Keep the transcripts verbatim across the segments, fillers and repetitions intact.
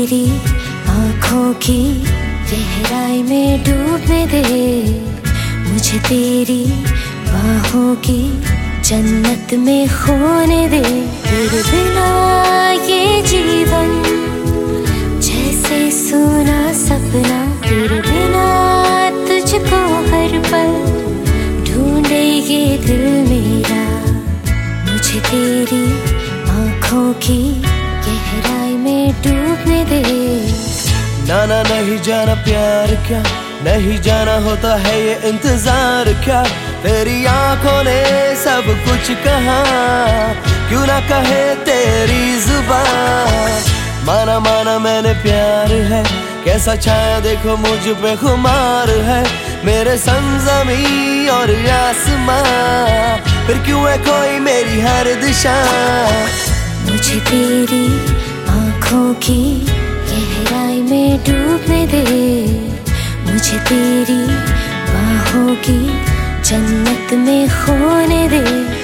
तेरी आँखों की गहराई में डूबने दे, मुझे तेरी बाहों की जन्नत में खोने दे। तेरे बिना ये जीवन जैसे सुना सपना, तेरे बिना तुझको हर पल ढूंढे ये दिल मेरा। मुझे तेरी आँखों की गहराई में डूबने दे। ना ना नहीं जाना प्यार क्या, नहीं जाना होता है ये इंतजार क्या। तेरी आंखों ने सब कुछ कहा, क्यों ना कहे तेरी जुबान। माना माना मैंने प्यार है, कैसा छाया देखो मुझ पे खुमार है। मेरे संजमी और आसमां, फिर क्यों है कोई मेरी हर दिशा। मुझे तेरी आँखों की गहराई में डूबने दे, मुझे तेरी बाहों की जन्नत में खोने दे।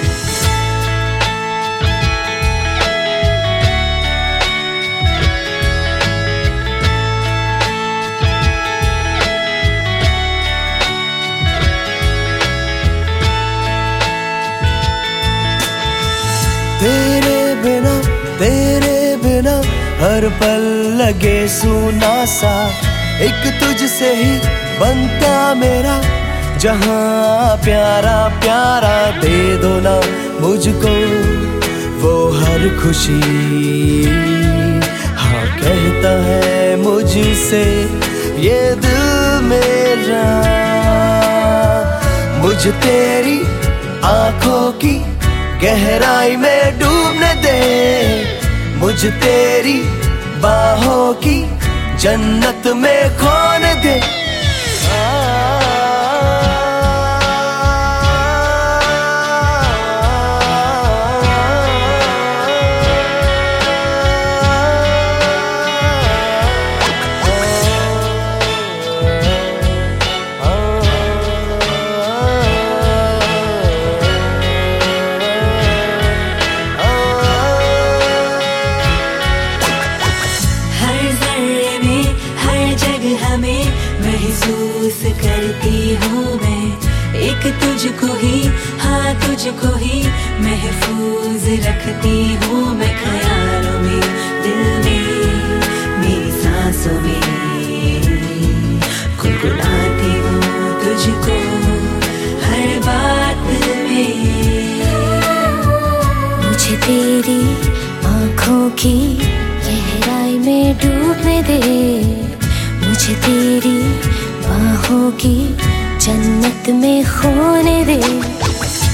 तेरे बिना तेरे बिना हर पल लगे सूना सा, एक तुझसे ही बनता मेरा जहां। प्यारा प्यारा दे दो ना मुझको वो हर खुशी, हाँ कहता है मुझसे ये दिल मेरा। मुझे तेरी आंखों की गहराई में डूबने दे, मुझे तेरी बाहों की जन्नत में खोने दे। हमें महसूस करती हूँ मैं, एक तुझको ही, हाँ तुझको ही महफूज रखती हूँ मैं। ख्यालों में, दिल में, मेरी सांसों में गुनगुनाती हूँ तुझको हर बात में। मुझे तेरी आँखों की गहराई में डूबने दे, मुझे तेरी बाहों की जन्नत में खोने दे।